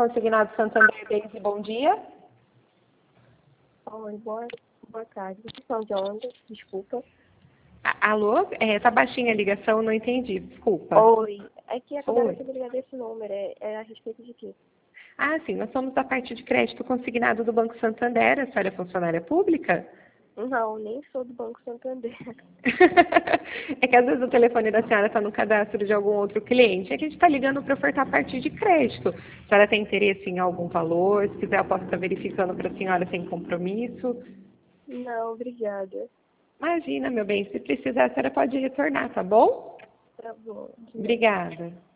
Consignado Santander, Deise, bom dia. Oi, boa tarde. Vocês são de onde? Desculpa. Alô? Tá baixinha a ligação, não entendi, desculpa. Oi. É que acabaram Oi. de me ligar desse número. É a respeito de quê? Ah, sim, nós somos da parte de crédito consignado do Banco Santander. A senhora é funcionária pública? Não, nem sou do Banco Santander. É que às vezes o telefone da senhora está no cadastro de algum outro cliente. É que a gente está ligando para ofertar a parte de crédito. A senhora tem interesse em algum valor? Se quiser, eu posso estar verificando para a senhora sem compromisso. Não, obrigada. Imagina, meu bem, se precisar, a senhora pode retornar, tá bom? Tá bom. Obrigada.